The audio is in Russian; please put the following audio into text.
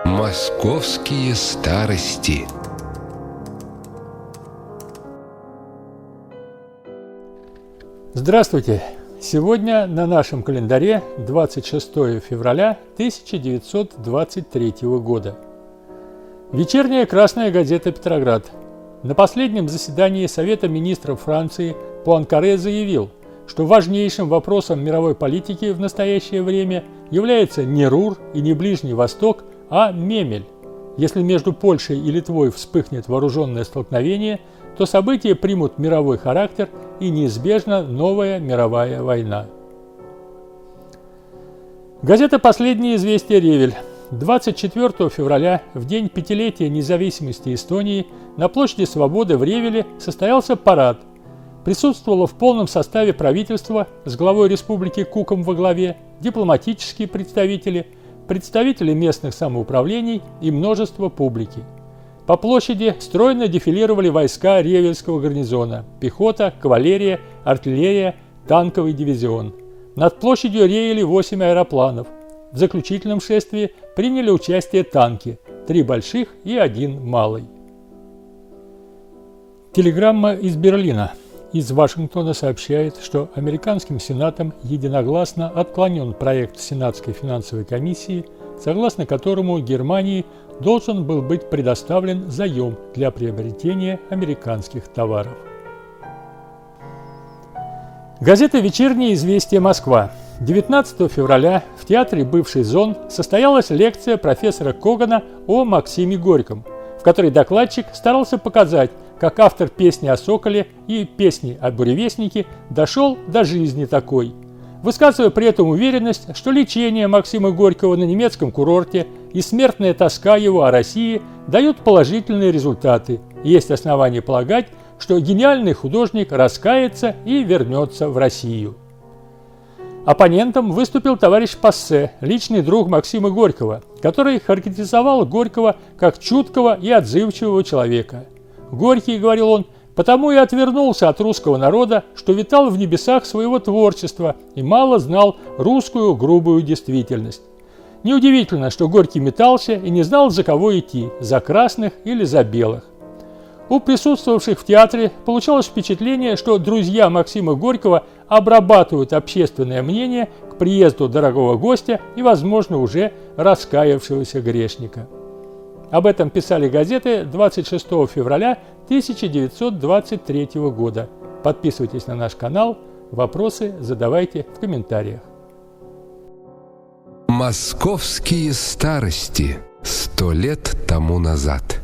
Московские старости. Здравствуйте! Сегодня на нашем календаре 26 февраля 1923 года. Вечерняя красная газета «Петроград». На последнем заседании Совета министров Франции Пуанкаре заявил, что важнейшим вопросом мировой политики в настоящее время является не Рур и не Ближний Восток, а Мемель. Если между Польшей и Литвой вспыхнет вооруженное столкновение, то события примут мировой характер и неизбежна новая мировая война. Газета «Последние известия. Ревель». 24 февраля, в день пятилетия независимости Эстонии, на площади Свободы в Ревеле состоялся парад. Присутствовало в полном составе правительства с главой республики Куком во главе, дипломатические представители, представители местных самоуправлений и множество публики. По площади стройно дефилировали войска Ревельского гарнизона, пехота, кавалерия, артиллерия, танковый дивизион. Над площадью реяли 8 аэропланов. В заключительном шествии приняли участие танки, 3 больших и 1 малый. Телеграмма из Берлина. Из Вашингтона сообщает, что американским Сенатом единогласно отклонен проект Сенатской финансовой комиссии, согласно которому Германии должен был быть предоставлен заем для приобретения американских товаров. Газета «Вечерние известия. Москва». 19 февраля в театре «Бывший Зон» состоялась лекция профессора Когана о Максиме Горьком, в которой докладчик старался показать, как автор песни о Соколе и песни о Буревестнике дошел до жизни такой, высказывая при этом уверенность, что лечение Максима Горького на немецком курорте и смертная тоска его о России дают положительные результаты, и есть основания полагать, что гениальный художник раскается и вернется в Россию. Оппонентом выступил товарищ Пассе, личный друг Максима Горького, который характеризовал Горького как чуткого и отзывчивого человека. Горький, говорил он, потому и отвернулся от русского народа, что витал в небесах своего творчества и мало знал русскую грубую действительность. Неудивительно, что Горький метался и не знал, за кого идти, за красных или за белых. У присутствовавших в театре получалось впечатление, что друзья Максима Горького обрабатывают общественное мнение к приезду дорогого гостя и, возможно, уже раскаявшегося грешника. Об этом писали газеты 26 февраля 1923 года. Подписывайтесь на наш канал, вопросы задавайте в комментариях. Московские старости. 100 лет тому назад.